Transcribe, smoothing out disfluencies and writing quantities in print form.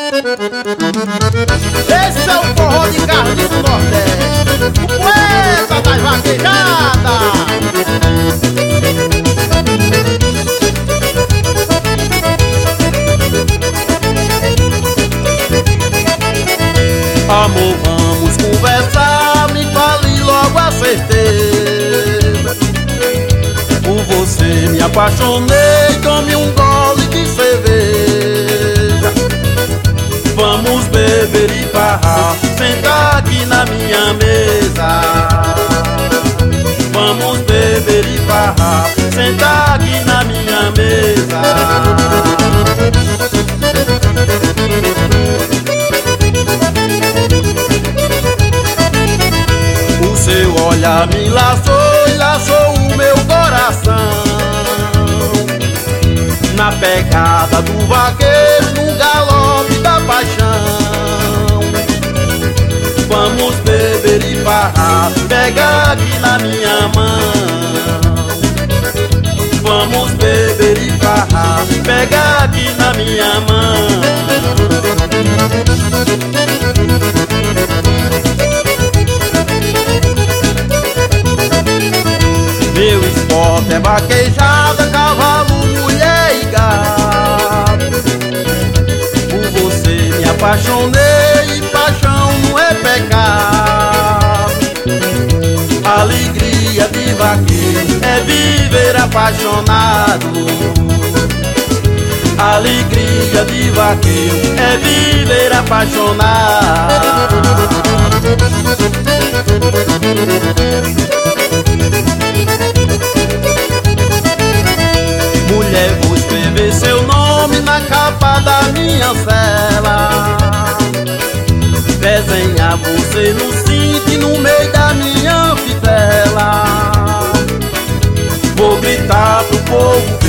Esse é o forró de Carlinhos do Nordeste, o poeta das vaquejadas. Amor, vamos conversar, me fale logo a certeza. Por você me apaixonei, tome um gole de cerveja. Vamos beber e farrar, sentar aqui na minha mesa. Vamos beber e farrar, sentar aqui na minha mesa. O seu olhar me laçou e laçou o meu coração. Na pegada do vaqueiro, no galope da paixão. Vamos beber e farrar, pega aqui na minha mão. Vamos beber e farrar, pega aqui na minha mão. Meu esporte é vaquejada, cavalo, mulher e gado. Por você me apaixonei e paixão não é pecado. Alegria de vaqueiro é viver apaixonado. Alegria de vaqueiro é viver apaixonado. Mulher, vou escrever seu nome na capa da minha cela. Desenhar você no cinto e no meio da minha fivela. Vou gritar pro povo